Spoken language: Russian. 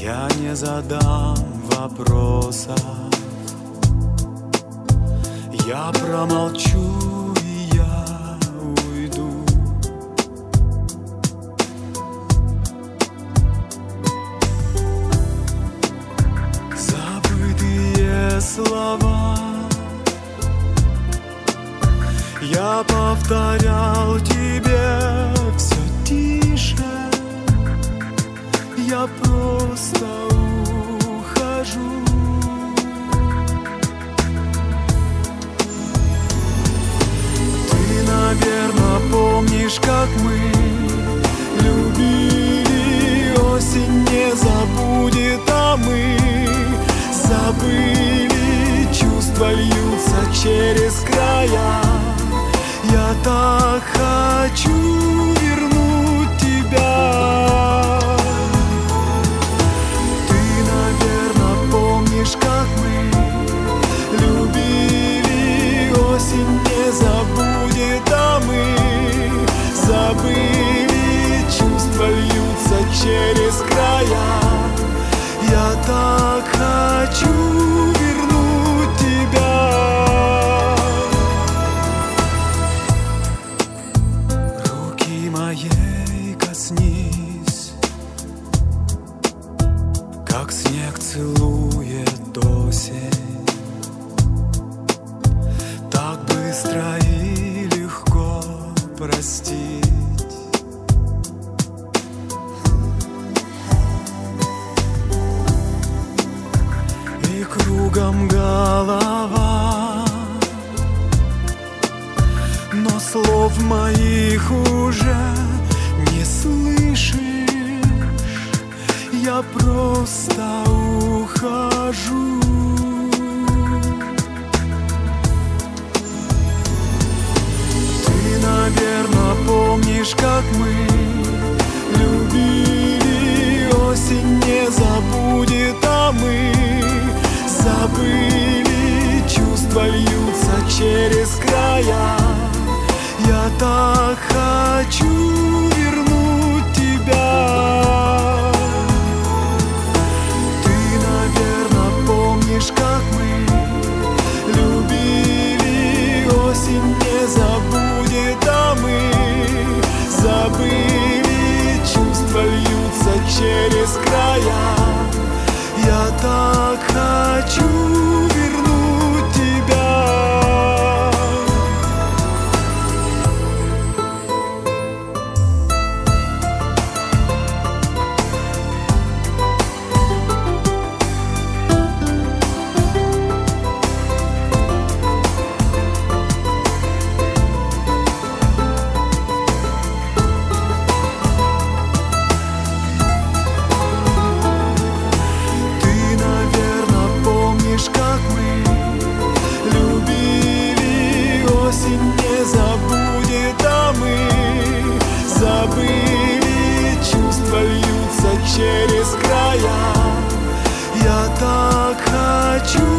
Я не задам вопросов, я промолчу и я уйду. Забытые слова я повторял тебе все тише. Я просто ухожу. Ты, наверное, помнишь, как мы любили. Осень не забудет, а мы забыли. Чувства льются через края. Я так хочу вернуть тебя. Как мы любили, осень не забудет, а мы забыли. Чувства льются через края. Я так хочу вернуть тебя. Руки моей коснись, как снег целует осень, так быстро и легко простить. И кругом голова, но слов моих уже не слышишь. Я просто ухожу. Ты, наверное, помнишь, как мы любили. Осень не забудет, а мы забыли. Чувства льются через края. Я так хочу вернуть тебя. Как мы любили, осень не забудет, а мы забыли. Чувства льются через края. Я так хочу вернуть тебя. Забыли, чувства льются через края. Я так хочу